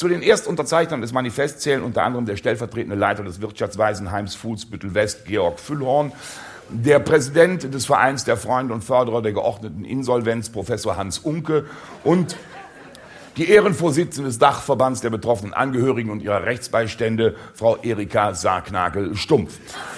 Zu den Erstunterzeichnern des Manifests zählen unter anderem der stellvertretende Leiter des Wirtschaftswaisenheims Fuhlsbüttel-West, Georg Füllhorn, der Präsident des Vereins der Freunde und Förderer der geordneten Insolvenz, Professor Hans Unke, und die Ehrenvorsitzende des Dachverbands der betroffenen Angehörigen und ihrer Rechtsbeistände, Frau Erika Sargnagel-Stumpf.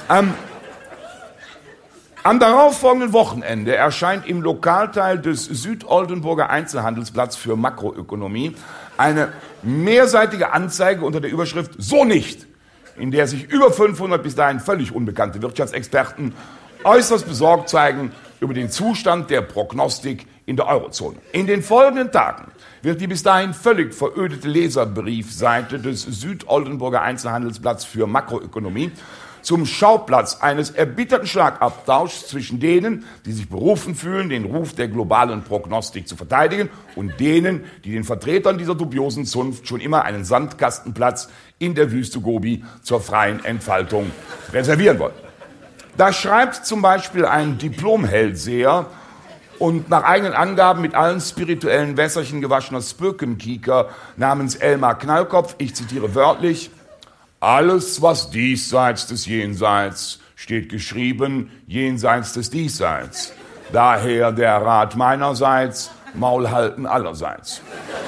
Am darauffolgenden Wochenende erscheint im Lokalteil des Südoldenburger Einzelhandelsblatts für Makroökonomie eine mehrseitige Anzeige unter der Überschrift »So nicht«, in der sich über 500 bis dahin völlig unbekannte Wirtschaftsexperten äußerst besorgt zeigen über den Zustand der Prognostik in der Eurozone. In den folgenden Tagen wird die bis dahin völlig verödete Leserbriefseite des Südoldenburger Einzelhandelsblatts für Makroökonomie zum Schauplatz eines erbitterten Schlagabtauschs zwischen denen, die sich berufen fühlen, den Ruf der globalen Prognostik zu verteidigen, und denen, die den Vertretern dieser dubiosen Zunft schon immer einen Sandkastenplatz in der Wüste Gobi zur freien Entfaltung reservieren wollen. Da schreibt zum Beispiel ein Diplom-Hellseher und nach eigenen Angaben mit allen spirituellen Wässerchen gewaschener Spökenkieker namens Elmar Knallkopf, ich zitiere wörtlich: Alles, was diesseits des Jenseits, steht geschrieben jenseits des Diesseits. Daher der Rat meinerseits, Maul halten allerseits.